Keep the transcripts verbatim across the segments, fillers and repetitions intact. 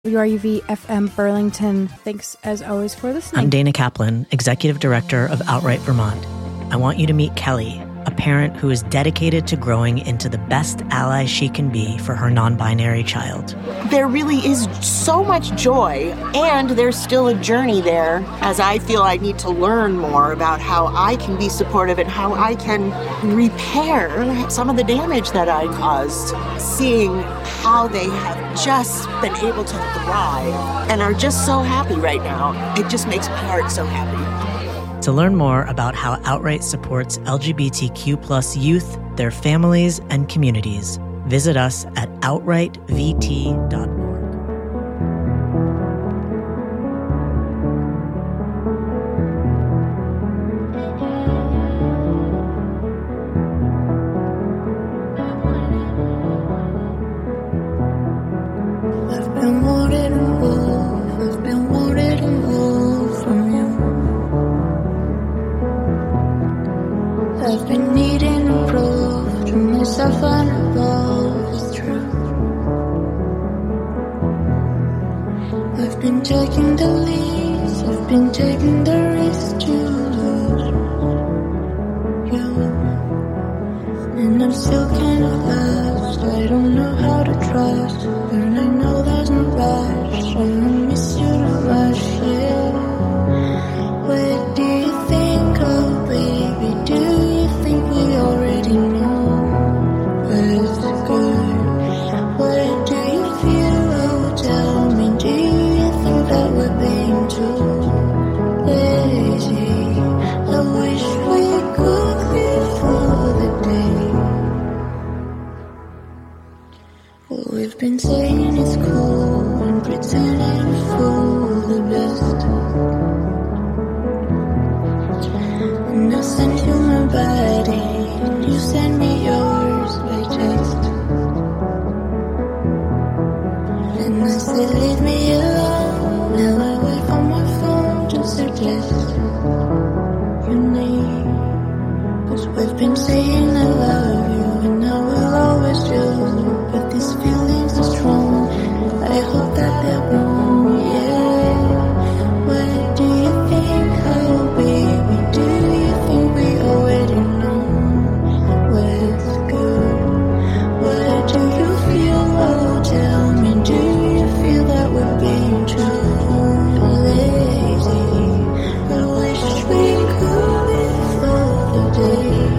W R U V F M Burlington. Thanks as always for listening. I'm Dana Kaplan, Executive Director of Outright Vermont. I want you to meet Kelly, a parent who is dedicated to growing into the best ally she can be for her non-binary child. There really is so much joy, and there's still a journey there, as I feel I need to learn more about how I can be supportive and how I can repair some of the damage that I caused. Seeing how they have just been able to thrive and are just so happy right now, it just makes my heart so happy. To learn more about how Outright supports L G B T Q plus youth, their families, and communities, visit us at outright v t dot org. I've been wanted a move, I've been wanted a move from you. I've been needing to prove to myself I know love is true. I've been taking the leads, I've been taking the risk to lose you. And I'm still kind of lost, I don't know how to trust, and I know there's no rush, I miss you too much, yeah. What do you think, oh baby, do you think we already know what's good? What do you feel, oh tell me, do you think that we're being too lazy? I wish we could before the day. Well, we've been saying it's cool and pretending to fool the best. And I sent you my body, and you sent me yours by text. And I said, leave me alone. Now I wait for my phone to suggest your name. Cause we've been saying I love you, and I will always do. But these feelings are strong, I hope that they're wrong, yeah. What do you think, oh baby, do you think we already know what's good? What do you feel, oh tell me, do you feel that we're being too lazy? I wish we could before the day.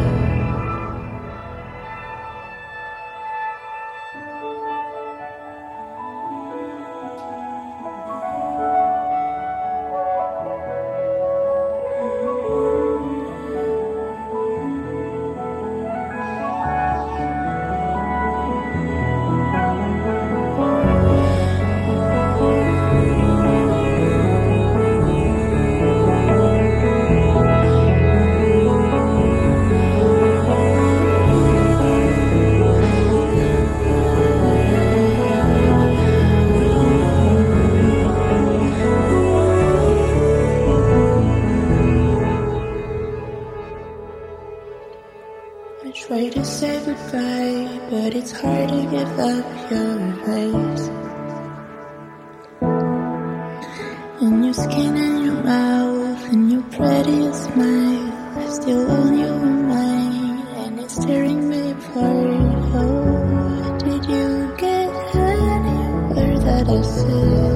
I try to say goodbye, but it's hard to give up your eyes. And your skin and your mouth and your prettiest smile, I still own you in mine, and it's tearing me apart. Oh, did you get anywhere that I said?